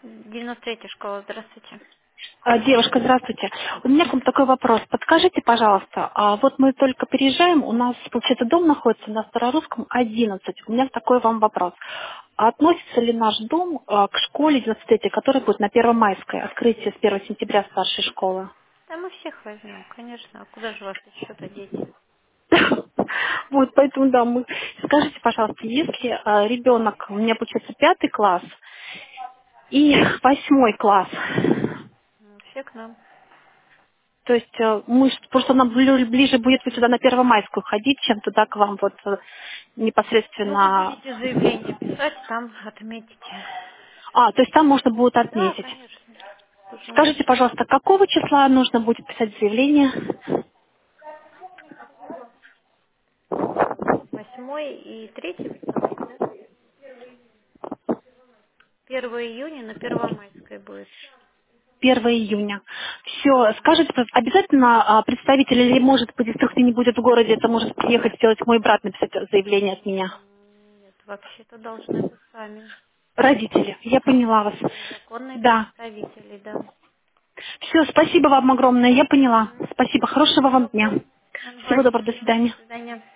93-я школа, здравствуйте. Девушка, здравствуйте. У меня к вам такой вопрос. Подскажите, пожалуйста, вот мы только переезжаем, у нас, получается, дом находится на Старорусском 11. У меня такой вам вопрос. А относится ли наш дом к школе 93, которая будет на Первомайской, открытие с 1 сентября старшей школы? Да мы всех возьмем, конечно. А куда же вас еще-то деть? Вот, поэтому, да, мы... Скажите, пожалуйста, если ребенок, у меня, получается, 5 класс и 8 класс, Все к нам. то есть просто нам ближе будет вот сюда на Первомайскую ходить, чем туда к вам вот Ну, вы непосредственно. будете заявление писать, там отметите. То есть там можно будет Да, отметить. конечно. Тоже Скажите, пожалуйста, какого числа нужно будет писать заявление? 8 и 3 вы сказали, да? 1 июня на Первомайской будет. 1 июня. Все, скажите, пожалуйста, обязательно представитель или, может быть, если кто не будет в городе, это может приехать сделать мой брат, написать заявление от меня? Нет, вообще-то должны вы сами. Родители, я поняла вас. Законные Да. представители, да. Все, спасибо вам огромное, я поняла. Спасибо, хорошего вам дня. Всего Спасибо, доброго, до до свидания. свидания.